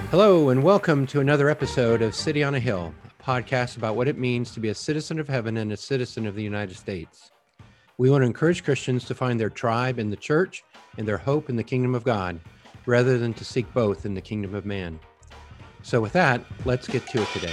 Hello, and welcome to another episode of City on a Hill, a podcast about what it means to be a citizen of heaven and a citizen of the United States. We want to encourage Christians to find their tribe in the church and their hope in the kingdom of God, rather than to seek both in the kingdom of man. So with that, let's get to it today.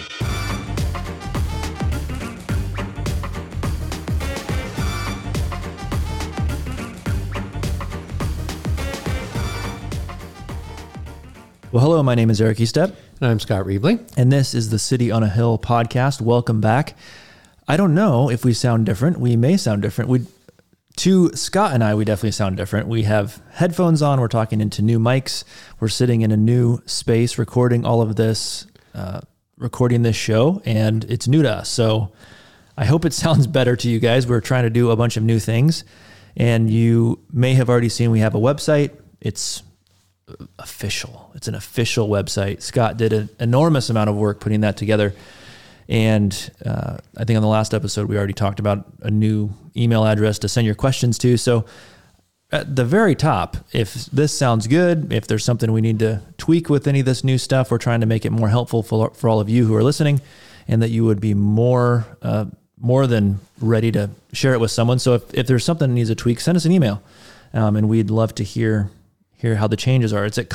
Well, hello, my name is Eric Estep. And I'm Scott Reevely. And this is the City on a Hill podcast. Welcome back. I don't know if we sound different. We may sound different. To Scott and I, we definitely sound different. We have headphones on. We're talking into new mics. We're sitting in a new space, recording all of this, recording this show, and it's new to us. So I hope it sounds better to you guys. We're trying to do a bunch of new things, and you may have already seen we have a website. It's official. It's an official website. Scott did an enormous amount of work putting that together. And I think on the last episode, we already talked about a new email address to send your questions to. So at the very top, if this sounds good, if there's something we need to tweak with any of this new stuff, we're trying to make it more helpful for all of you who are listening, and that you would be more than ready to share it with someone. So if there's something that needs a tweak, send us an email. And we'd love to hear how the changes are. It's at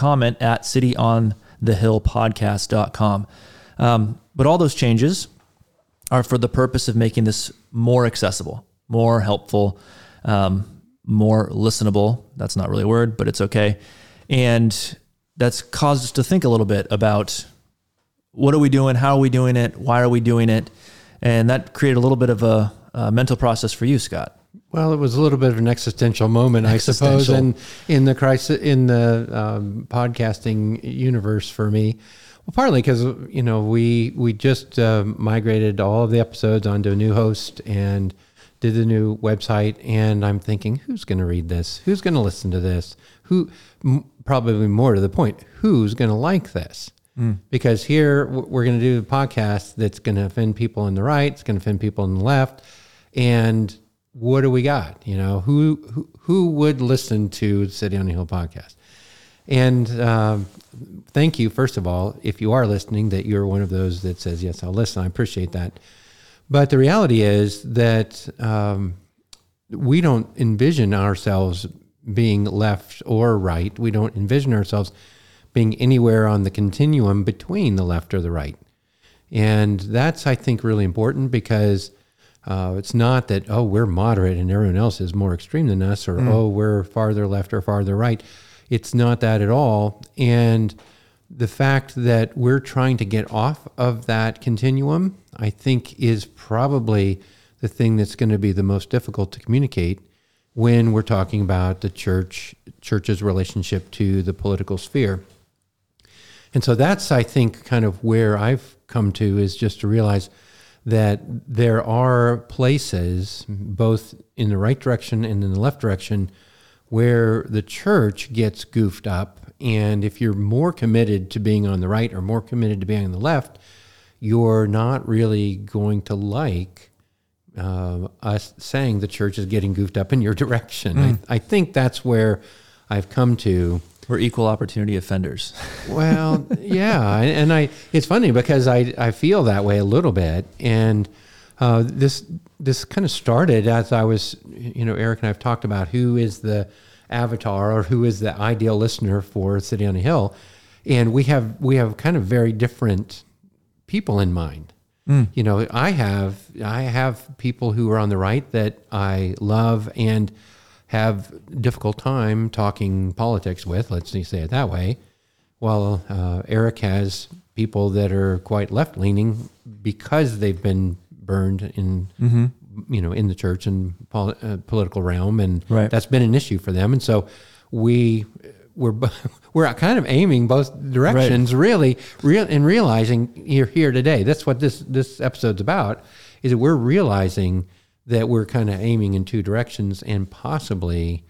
comment@cityonthehillpodcast.com. But all those changes are for the purpose of making this more accessible, more helpful, more listenable. That's not really a word, but it's okay. And that's caused us to think a little bit about what are we doing? How are we doing it? Why are we doing it? And that created a little bit of a mental process for you, Scott. Well, it was a little bit of an existential moment, I suppose, in the podcasting universe for me. Well, partly because we just migrated all of the episodes onto a new host and did the new website, and I'm thinking, who's going to read this? Who's going to listen to this? Probably more to the point, who's going to like this? Because here we're going to do a podcast that's going to offend people on the right, it's going to offend people on the left, and what do we got? Who would listen to the City on the Hill podcast? And thank you, first of all, if you are listening, that you're one of those that says, yes, I'll listen. I appreciate that. But the reality is that we don't envision ourselves being left or right. We don't envision ourselves being anywhere on the continuum between the left or the right. And that's, I think, really important, because it's not that, we're moderate and everyone else is more extreme than us, or, we're farther left or farther right. It's not that at all. And the fact that we're trying to get off of that continuum, I think, is probably the thing that's going to be the most difficult to communicate when we're talking about the church's relationship to the political sphere. And so that's, I think, kind of where I've come to, is just to realize that there are places, both in the right direction and in the left direction, where the church gets goofed up. And if you're more committed to being on the right or more committed to being on the left, you're not really going to like us saying the church is getting goofed up in your direction. I think that's where I've come to. We're equal opportunity offenders. Well, yeah. And it's funny because I feel that way a little bit. And this kind of started as I was, Eric and I have talked about who is the avatar or who is the ideal listener for City on a Hill. And we have kind of very different people in mind. I have people who are on the right that I love and have difficult time talking politics with, let's say it that way. While Eric has people that are quite left-leaning because they've been burned in, in the church and political realm, and that's been an issue for them. And so we're kind of aiming both directions, really, and realizing you're here today. That's what this episode's about, is that we're realizing that we're kind of aiming in two directions, and possibly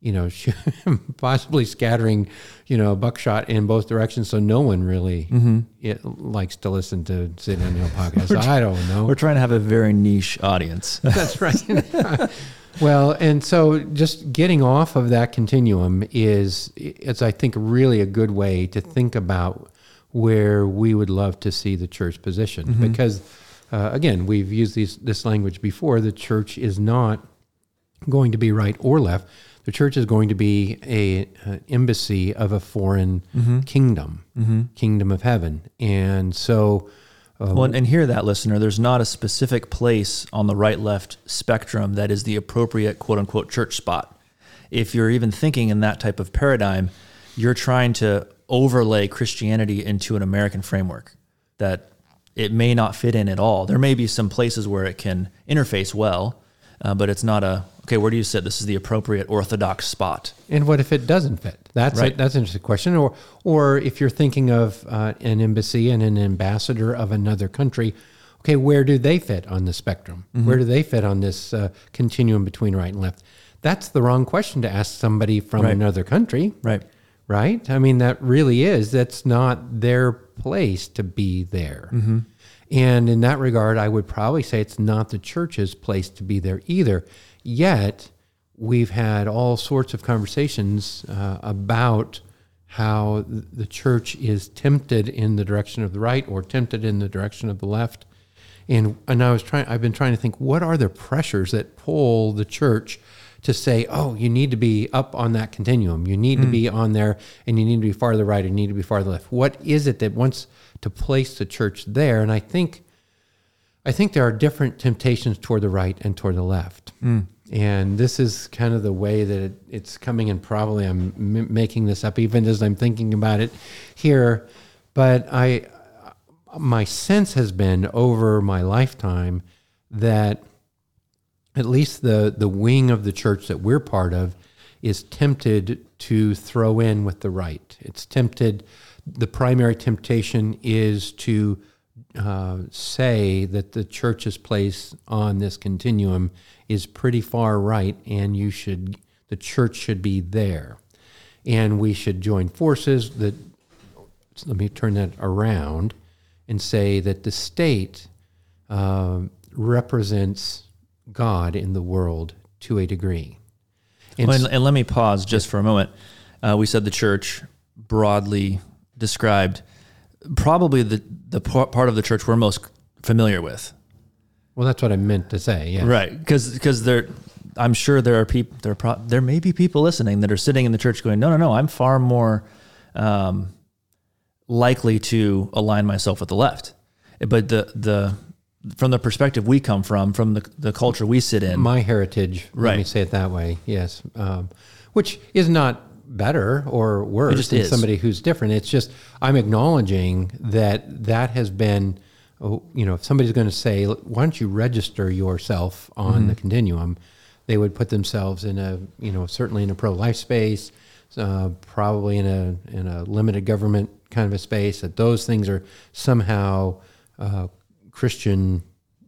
scattering, buckshot in both directions. So no one really likes to listen to City on the Hill podcast. I don't know. We're trying to have a very niche audience. That's right. Well, and so just getting off of that continuum is I think, really a good way to think about where we would love to see the church positioned. Because, again, we've used this language before. The church is not going to be right or left. The church is going to be an embassy of a foreign kingdom, kingdom of heaven. And so... well, and hear that, listener. There's not a specific place on the right-left spectrum that is the appropriate quote-unquote church spot. If you're even thinking in that type of paradigm, you're trying to overlay Christianity into an American framework that it may not fit in at all. There may be some places where it can interface well, but it's not okay, where do you sit? This is the appropriate orthodox spot. And what if it doesn't fit? That's right. That's an interesting question. Or if you're thinking of an embassy and an ambassador of another country, okay, where do they fit on the spectrum? Where do they fit on this continuum between right and left? That's the wrong question to ask somebody from another country. Right? I mean, that's not their place to be there. And in that regard, I would probably say it's not the church's place to be there either. Yet, we've had all sorts of conversations about how the church is tempted in the direction of the right or tempted in the direction of the left. And I've been trying to think, what are the pressures that pull the church to say, oh, you need to be up on that continuum. You need to be on there, and you need to be farther right, and you need to be farther left. What is it that wants to place the church there? And I think there are different temptations toward the right and toward the left. And this is kind of the way that it's coming, and probably I'm making this up even as I'm thinking about it here. But my sense has been over my lifetime that at least the wing of the church that we're part of is tempted to throw in with the right. It's tempted, the primary temptation is to say that the church's place on this continuum is pretty far right, and the church should be there. And we should join forces. Let me turn that around and say that the state represents God in the world to a degree. And let me pause just for a moment. We said the church, broadly described, probably the part of the church we're most familiar with. Well, that's what I meant to say. Yeah, right. Because I'm sure there are people. There may be people listening that are sitting in the church going, no. I'm far more likely to align myself with the left. But from the perspective we come from the culture we sit in, my heritage. Let me say it that way. Yes, which is not better or worse than somebody who's different. It's just I'm acknowledging that has been. If somebody's going to say, why don't you register yourself on the continuum, they would put themselves in certainly in a pro-life space, probably in a limited government kind of a space, that those things are somehow the Christian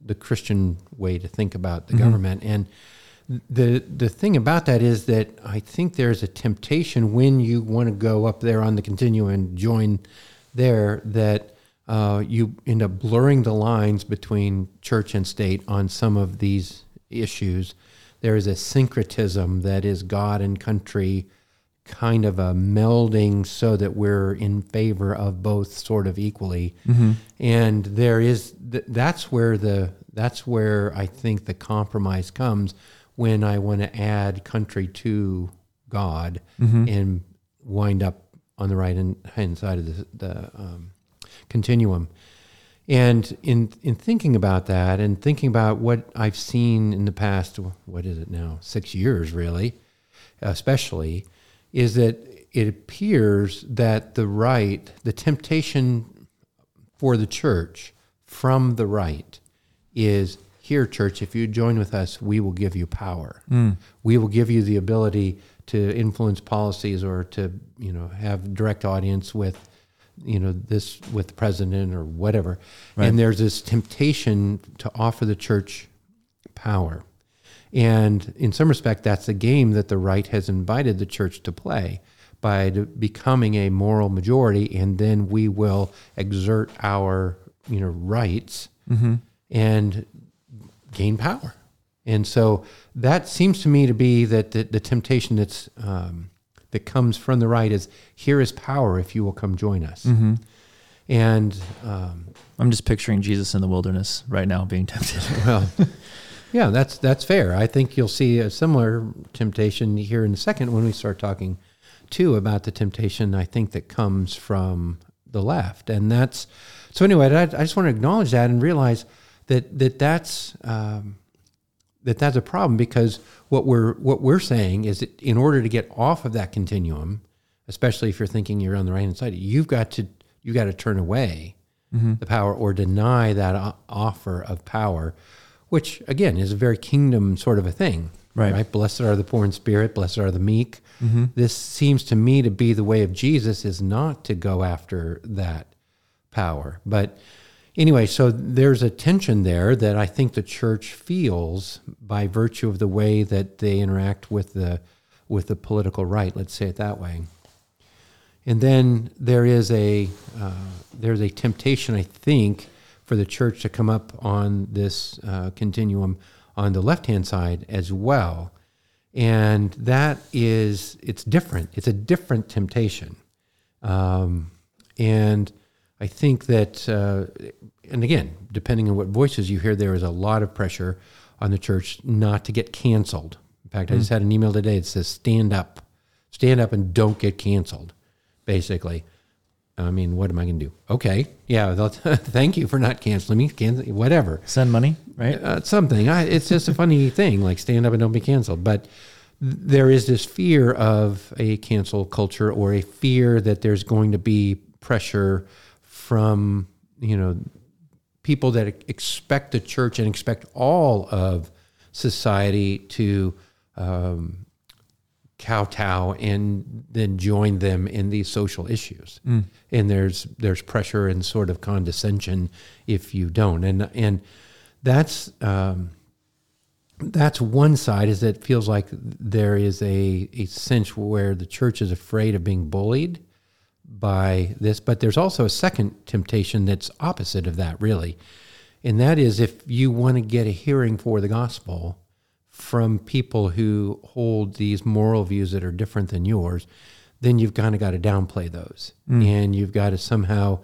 way to think about the government. And the thing about that is that I think there's a temptation when you want to go up there on the continuum and join there that you end up blurring the lines between church and state on some of these issues. There is a syncretism that is God and country, kind of a melding so that we're in favor of both sort of equally. And that's where I think the compromise comes when I want to add country to God and wind up on the right hand side of the continuum. And in thinking about that and thinking about what I've seen in the past, what is it now, 6 years really, especially, is that it appears that the temptation for the church from the right is, here, church, if you join with us, we will give you power. We will give you the ability to influence policies or to, have direct audience with this with the president or whatever. Right. And there's this temptation to offer the church power. And in some respect, that's a game that the right has invited the church to play by becoming a moral majority, and then we will exert our, rights and gain power. And so that seems to me to be that the temptation that comes from the right is, here is power if you will come join us. And I'm just picturing Jesus in the wilderness right now being tempted. well, yeah, that's fair. I think you'll see a similar temptation here in a second when we start talking too about the temptation I think that comes from the left. And that's so anyway, I just want to acknowledge that and realize that's a problem, because what we're saying is that in order to get off of that continuum, especially if you're thinking you're on the right hand side, you've got to turn away the power or deny that offer of power, which again is a very kingdom sort of a thing, right? Blessed are the poor in spirit, blessed are the meek. This seems to me to be the way of Jesus, is not to go after that power. But anyway, so there's a tension there that I think the church feels by virtue of the way that they interact with the political right. Let's say it that way. And then there's a temptation, I think, for the church to come up on this continuum on the left-hand side as well. And it's different. It's a different temptation. And I think that, and again, depending on what voices you hear, there is a lot of pressure on the church not to get canceled. In fact, I just had an email today that says, stand up and don't get canceled, basically. I mean, what am I going to do? Okay, yeah, thank you for not canceling me, whatever. Send money, right? Something. It's just a funny thing, like stand up and don't be canceled. But there is this fear of a cancel culture, or a fear that there's going to be pressure from, people that expect the church and expect all of society to kowtow and then join them in these social issues. And there's pressure and sort of condescension if you don't. And that's one side, is that it feels like there is a sense where the church is afraid of being bullied by this. But there's also a second temptation that's opposite of that, really. And that is, if you want to get a hearing for the gospel from people who hold these moral views that are different than yours, then you've kind of got to downplay those. And you've got to somehow,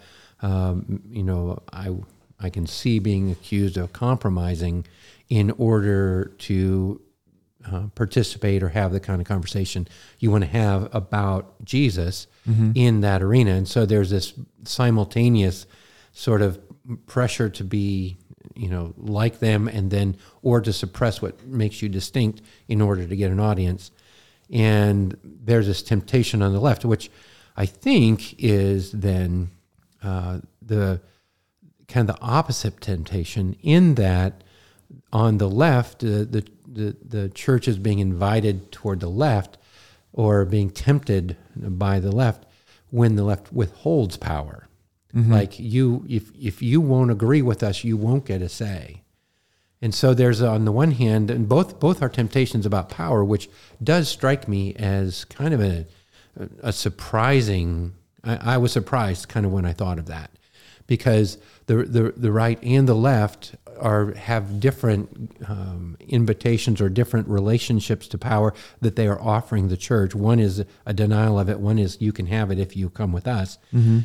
I can see being accused of compromising in order to participate or have the kind of conversation you want to have about Jesus in that arena. And so there's this simultaneous sort of pressure to be, like them, and then, or to suppress what makes you distinct in order to get an audience. And there's this temptation on the left, which I think is then the kind of the opposite temptation, in that on the left, the church is being invited toward the left, or being tempted by the left, when the left withholds power. Like if you won't agree with us, you won't get a say. And so there's, on the one hand, and both are temptations about power, which does strike me as kind of a surprising. I was surprised kind of when I thought of that, because the right and the left have different invitations or different relationships to power that they are offering the church. One is a denial of it. One is, you can have it if you come with us.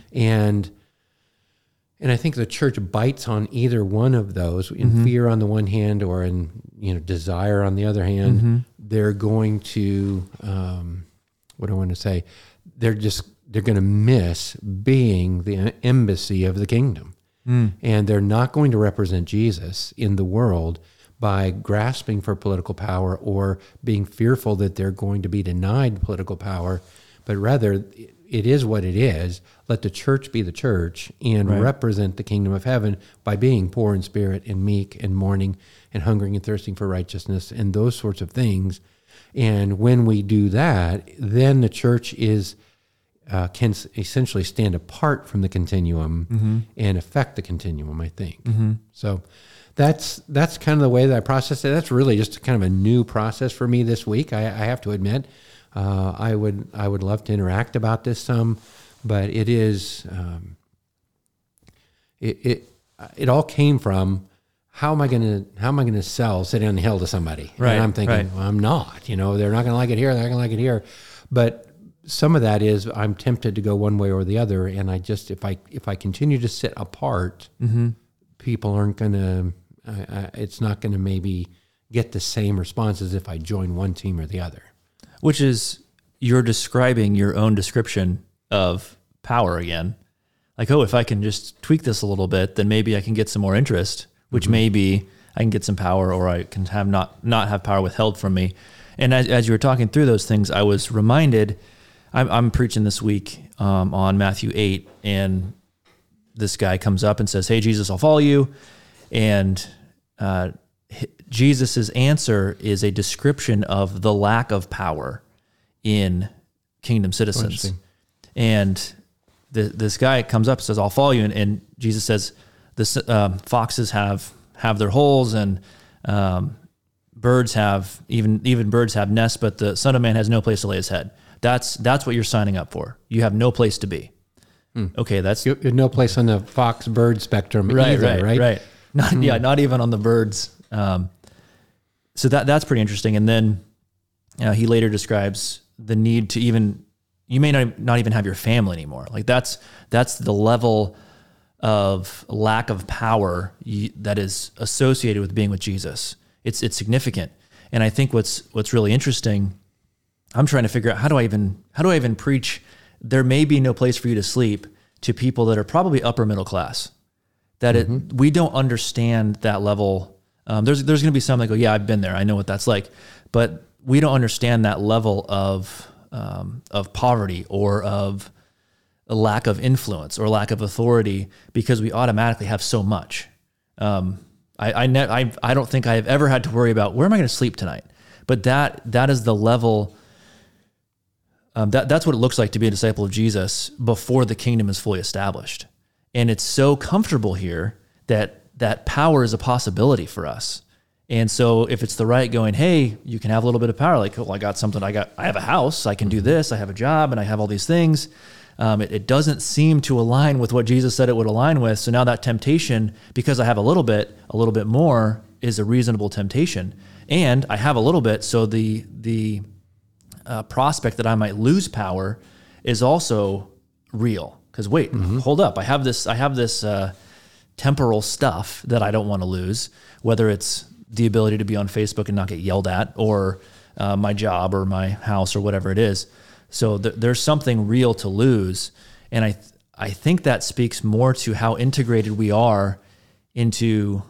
And I think the church bites on either one of those, in fear on the one hand, or in desire on the other hand. They're going to, what do I want to say? They're going to miss being the embassy of the kingdom. And they're not going to represent Jesus in the world by grasping for political power or being fearful that they're going to be denied political power, but rather, it is what it is. Let the church be the church and represent the kingdom of heaven by being poor in spirit and meek and mourning and hungering and thirsting for righteousness and those sorts of things. And when we do that, then the church can essentially stand apart from the continuum and affect the continuum, I think. So that's kind of the way that I process it. That's really just kind of a new process for me this week, I have to admit. I would love to interact about this some, but it is it all came from, how am I going to sell sitting on the hill to somebody? Right. And I'm thinking, well, I'm not. They're not going to like it here. They're not going to like it here. But some of that is I'm tempted to go one way or the other, and I just if I continue to sit apart, people aren't going to. It's not going to maybe get the same response as if I join one team or the other. Which is, you're describing your own description of power again. Like, oh, if I can just tweak this a little bit, then maybe I can get some more interest, which maybe I can get some power, or I can have not have power withheld from me. And as you were talking through those things, I was reminded, I'm preaching this week on Matthew 8, and this guy comes up and says, hey, Jesus, I'll follow you. And Jesus's answer is a description of the lack of power in kingdom citizens. And this guy comes up and says, I'll follow you. And Jesus says, foxes have their holes, and birds have, even birds have nests, but the Son of Man has no place to lay his head. That's what you're signing up for. You have no place to be. Okay, that's You're no place on the fox bird spectrum either, right? Not even on the birds. So that's pretty interesting. And then he later describes the need to you may not even have your family anymore. Like that's the level of lack of power that is associated with being with Jesus. It's significant. And I think what's really interesting, I'm trying to figure out how do I even preach there may be no place for you to sleep to people that are probably upper middle class, that we don't understand that level. There's going to be some that go, yeah, I've been there. I know what that's like, but we don't understand that level of poverty or of a lack of influence or lack of authority, because we automatically have so much. I don't think I have ever had to worry about where am I going to sleep tonight, but that is the level. That's what it looks like to be a disciple of Jesus before the kingdom is fully established. And it's so comfortable here that power is a possibility for us. And so if it's the right going, hey, you can have a little bit of power, like, oh, I got something, I have a house, I can do this, I have a job, and I have all these things. It doesn't seem to align with what Jesus said it would align with. So now that temptation, because I have a little bit more, is a reasonable temptation. And I have a little bit, so the prospect that I might lose power is also real. Because wait, hold up, I have this temporal stuff that I don't want to lose, whether it's the ability to be on Facebook and not get yelled at, or my job or my house or whatever it is. So there's something real to lose. And I think that speaks more to how integrated we are into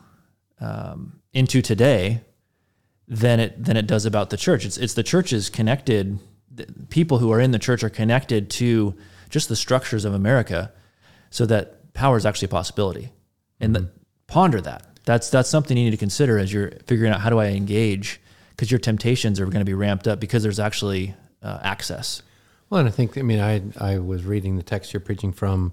today than it does about the church. It's the church is connected. People who are in the church are connected to just the structures of America, so that power is actually a possibility. And ponder that. That's something you need to consider as you're figuring out how do I engage, because your temptations are going to be ramped up because there's actually access. Well, and I think, I was reading the text you're preaching from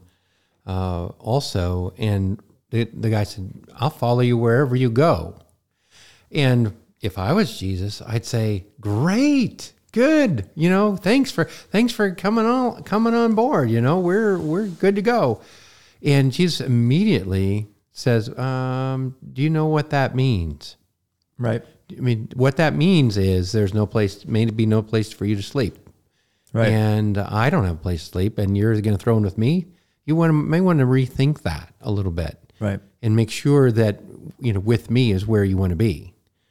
also, and the guy said, I'll follow you wherever you go. And if I was Jesus, I'd say, great, good, thanks for coming on board, we're good to go. And Jesus immediately says, do you know what that means? Right. What that means is may be no place for you to sleep. Right. And I don't have a place to sleep, and you're going to throw in with me. You may want to rethink that a little bit. Right. And make sure that, with me is where you want to be.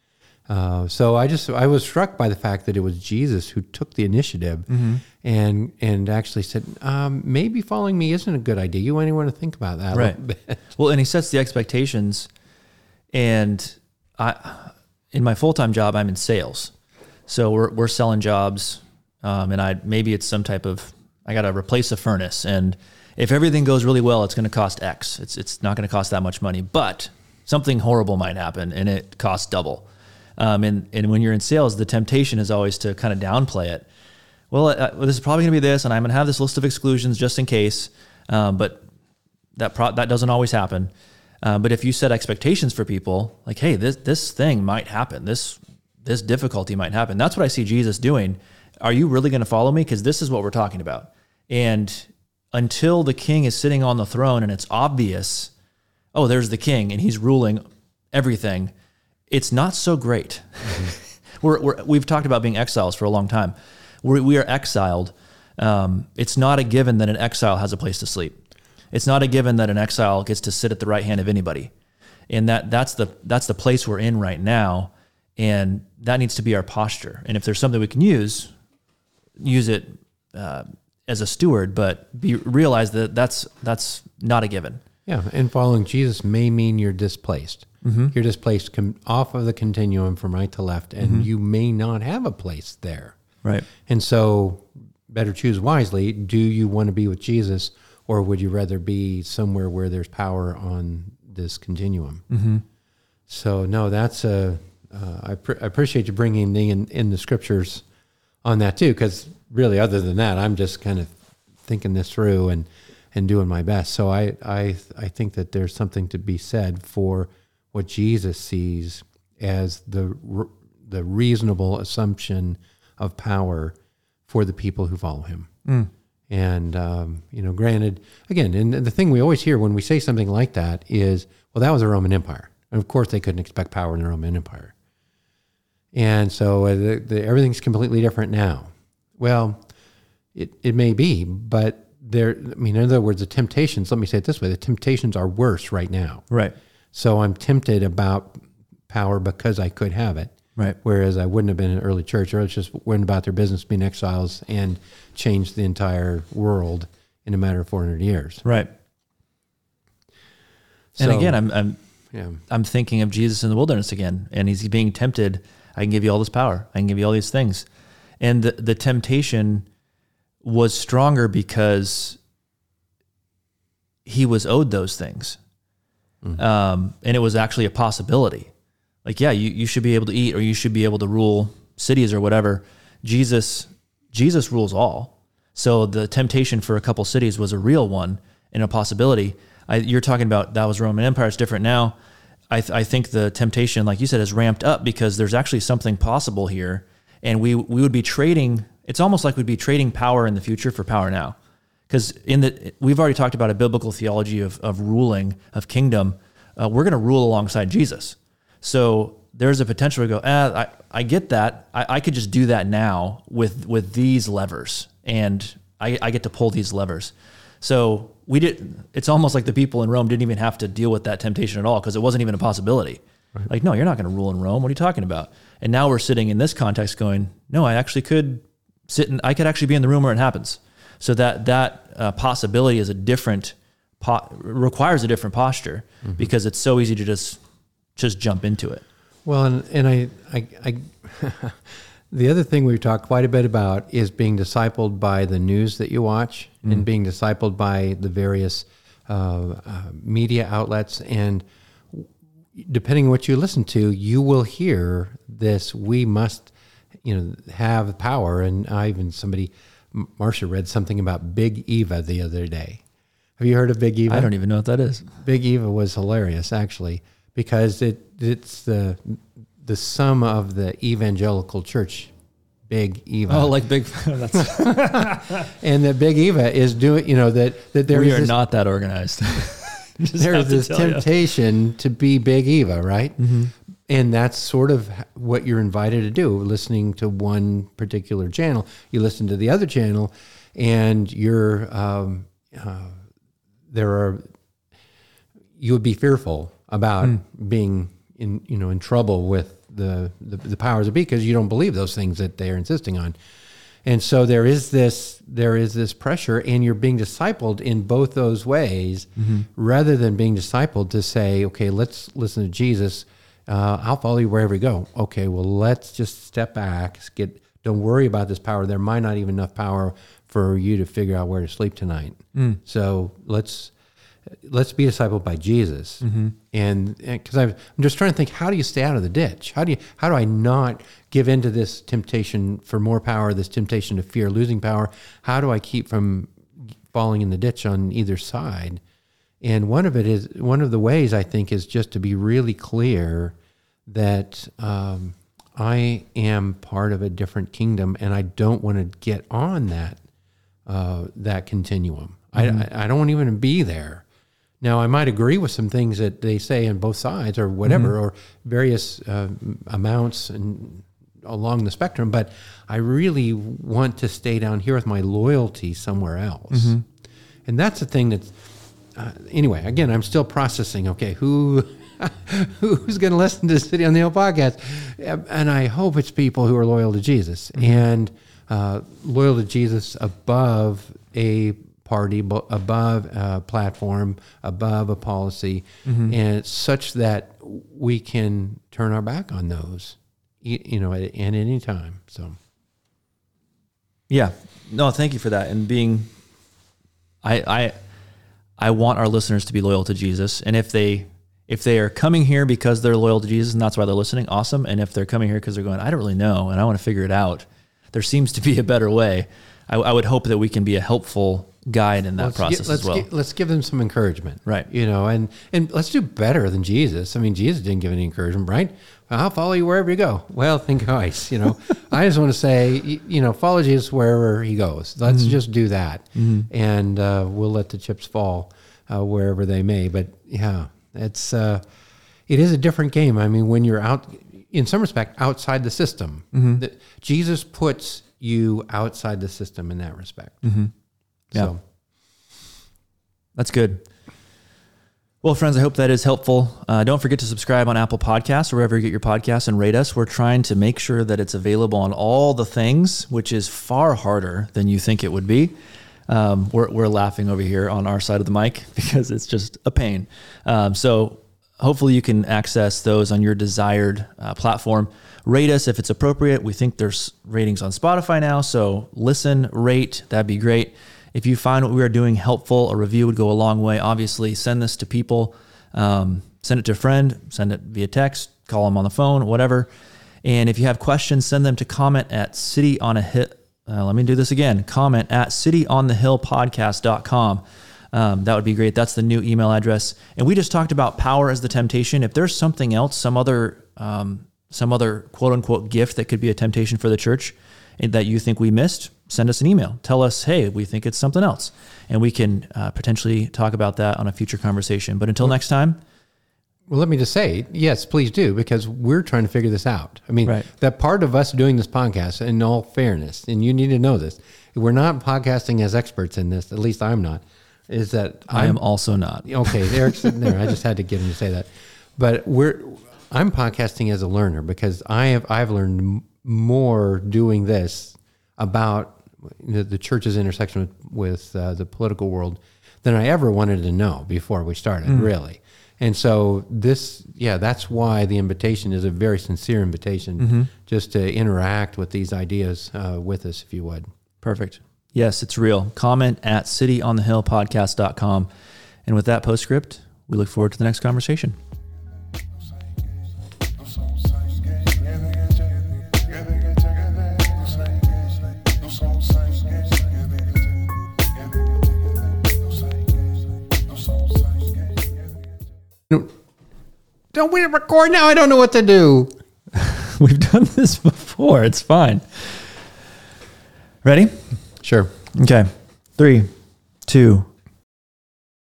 So I was struck by the fact that it was Jesus who took the initiative and actually said, maybe following me isn't a good idea. You might want to think about that a little bit. Well, and he sets the expectations. And in my full-time job, I'm in sales. So we're selling jobs, and maybe it's some type of, I got to replace a furnace. And if everything goes really well, it's going to cost X. It's not going to cost that much money, but something horrible might happen and it costs double. And when you're in sales, the temptation is always to kind of downplay it. Well, this is probably going to be this, and I'm going to have this list of exclusions just in case. But that doesn't always happen. But if you set expectations for people, like, hey, this thing might happen, this difficulty might happen. That's what I see Jesus doing. Are you really going to follow me? Because this is what we're talking about. And until the king is sitting on the throne and it's obvious, oh, there's the king and he's ruling everything, it's not so great. We've talked about being exiles for a long time. We are exiled It's not a given that an exile has a place to sleep. It's not a given that an exile gets to sit at the right hand of anybody. And that's the place we're in right now. And that needs to be our posture. And if there's something we can use it as a steward, but realize that that's not a given. Yeah, and following Jesus may mean you're displaced. You're displaced off of the continuum from right to left, and you may not have a place there. Right. And so better choose wisely. Do you want to be with Jesus, or would you rather be somewhere where there's power on this continuum? So no, that's I appreciate you bringing in the scriptures on that too, because really other than that, I'm just kind of thinking this through and doing my best. So I think that there's something to be said for what Jesus sees as the reasonable assumption of power for the people who follow him. And, granted, again, and the thing we always hear when we say something like that is, well, that was the Roman Empire. And of course they couldn't expect power in the Roman Empire. And so everything's completely different now. Well, it may be, but in other words, the temptations, let me say it this way, the temptations are worse right now. Right. So I'm tempted about power because I could have it. Right. Whereas I wouldn't have been in an early church, or it's just went about their business being exiles and changed the entire world in a matter of 400 years. Right. So, and again, I'm thinking of Jesus in the wilderness again, and he's being tempted. I can give you all this power. I can give you all these things. And the temptation was stronger because he was owed those things. And it was actually a possibility. Like, yeah, you should be able to eat, or you should be able to rule cities or whatever. Jesus rules all. So the temptation for a couple cities was a real one and a possibility. You're talking about that was Roman Empire. It's different now. I think the temptation, like you said, is ramped up because there's actually something possible here. And we would be trading, it's almost like we'd be trading power in the future for power now. Because we've already talked about a biblical theology of ruling, of kingdom. We're going to rule alongside Jesus. So there's a potential to go, I get that. I could just do that now with these levers, and I get to pull these levers. So it's almost like the people in Rome didn't even have to deal with that temptation at all because it wasn't even a possibility. Right. Like, no, you're not going to rule in Rome. What are you talking about? And now we're sitting in this context going, no, I actually could I could actually be in the room where it happens. So that possibility is requires a different posture because it's so easy to just jump into it. Well, and I the other thing we've talked quite a bit about is being discipled by the news that you watch and being discipled by the various media outlets. And depending on what you listen to, you will hear this, we must, have power. And Marcia read something about Big Eva the other day. Have you heard of Big Eva? I don't even know what that is. Big Eva was hilarious, actually, because it's the sum of the evangelical church, Big Eva. Oh, like big. That's and that Big Eva is doing, that there we is are not that organized. There is this temptation to be Big Eva, right? Mm-hmm. And that's sort of what you're invited to do, listening to one particular channel. You listen to the other channel, and you would be fearful about being in trouble with the powers that be because you don't believe those things that they're insisting on. And so there is this pressure, and you're being discipled in both those ways, rather than being discipled to say, okay, let's listen to Jesus. I'll follow you wherever you go. Okay, well, let's just step back. Don't worry about this power. There might not even enough power for you to figure out where to sleep tonight. So let's be discipled by Jesus. And because I'm just trying to think, how do you stay out of the ditch? How do I not give into this temptation for more power, this temptation to fear losing power? How do I keep from falling in the ditch on either side? And one of the ways I think is just to be really clear that I am part of a different kingdom, and I don't want to get on that continuum. I don't want even to be there. Now, I might agree with some things that they say on both sides or whatever, or various amounts along the spectrum, but I really want to stay down here with my loyalty somewhere else. And that's the thing that's, anyway, again, I'm still processing, okay, who's going to listen to the City on the Hill podcast? And I hope it's people who are loyal to Jesus and loyal to Jesus above a party, above a platform, above a policy, and it's such that we can turn our back on those, at any time. So, yeah, no, thank you for that. And being, I want our listeners to be loyal to Jesus, and if they are coming here because they're loyal to Jesus and that's why they're listening, awesome. And if they're coming here because they're going, I don't really know and I want to figure it out, there seems to be a better way. I would hope that we can be a helpful guide in that process as well. Let's give them some encouragement, right? And let's do better than Jesus. I mean, Jesus didn't give any encouragement, right? I'll follow you wherever you go. Well, think twice. I just want to say, follow Jesus wherever he goes. Let's just do that, and we'll let the chips fall wherever they may. But yeah, it is a different game. I mean, when you're out, in some respect, outside the system, Jesus puts you outside the system in that respect. Yeah. So. That's good. Well, friends, I hope that is helpful. Don't forget to subscribe on Apple Podcasts or wherever you get your podcasts and rate us. We're trying to make sure that it's available on all the things, which is far harder than you think it would be. We're laughing over here on our side of the mic because it's just a pain. So hopefully you can access those on your desired platform. Rate us if it's appropriate. We think there's ratings on Spotify now, so listen, rate, that'd be great. If you find what we are doing helpful, a review would go a long way. Obviously, send this to people. Send it to a friend. Send it via text. Call them on the phone, whatever. And if you have questions, send them to comment at City on a Hill. Let me do this again. Comment at cityonthehillpodcast.com. That would be great. That's the new email address. And we just talked about power as the temptation. If there's something else, some other quote unquote gift that could be a temptation for the church that you think we missed, send us an email. Tell us, hey, we think it's something else. And we can potentially talk about that on a future conversation. But until next time. Well, let me just say, yes, please do, because we're trying to figure this out. I mean, that part of us doing this podcast, in all fairness, and you need to know this, we're not podcasting as experts in this, at least I'm not, is that I am also not. Okay, Eric's sitting there. I just had to get him to say that. But I'm podcasting as a learner because I've learned more doing this about the church's intersection with the political world than I ever wanted to know before we started, really. And so that's why the invitation is a very sincere invitation, just to interact with these ideas with us, if you would. Perfect. Yes, it's real. Comment at cityonthehillpodcast.com. And with that postscript, we look forward to the next conversation. Don't we record now? I don't know what to do. We've done this before. It's fine. Ready? Sure. Okay. 3, 2,